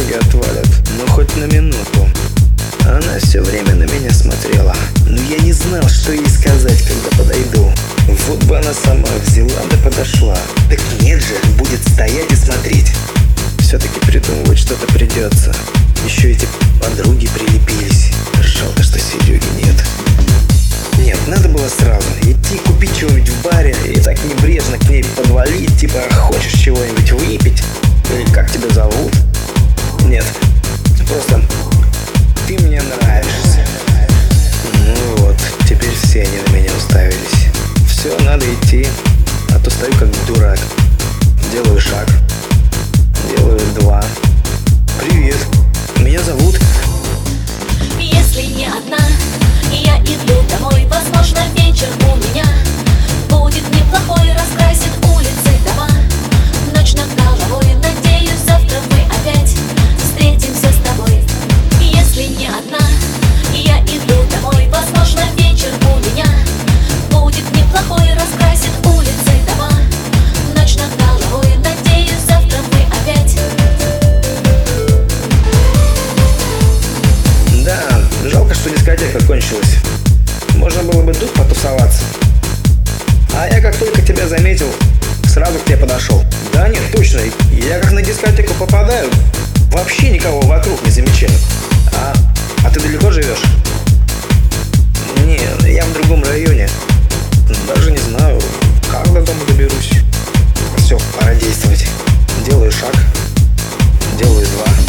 ноги отвалят, но хоть на минуту. Она все время на меня смотрела, но я не знал, что ей сказать, когда подойду. Вот бы она сама взяла да подошла. Так нет же, будет стоять и смотреть. Все-таки придумывать что-то придется. Еще эти подруги прилепились. Жалко, что Сереги нет. Нет, надо было сразу идти купить чего-нибудь в баре и так небрежно к ней подвалить, типа хочешь чего-нибудь выпить? Или как тебя зовут? Нет, просто ты мне нравишься. Ну вот, теперь все они на меня уставились. Все, надо идти, а то стою как дурак. Делаю шаг, делаю два. Привет, меня зовут. Если не одна, я иду домой. Возможно, вечер у меня будет неплохой, раскрасит улицы, дома. Ночь над головой, надеюсь, завтра мы опять встретимся с тобой. Если не одна, я иду домой. Возможно, вечер у меня будет неплохой, раскрасит улицы, дома. Ночь над головой, надеюсь, завтра мы опять. Да, жалко, что дискотека кончилась. Можно было бы тут потусоваться. А я как только тебя заметил, сразу к тебе подошел. Да нет, точно, я как на дискотеку попадаю, вообще никого вокруг не замечаю. А ты далеко живешь? Не, я в другом районе. Даже не знаю, как до дома доберусь. Все, пора действовать. Делаю шаг, делаю два.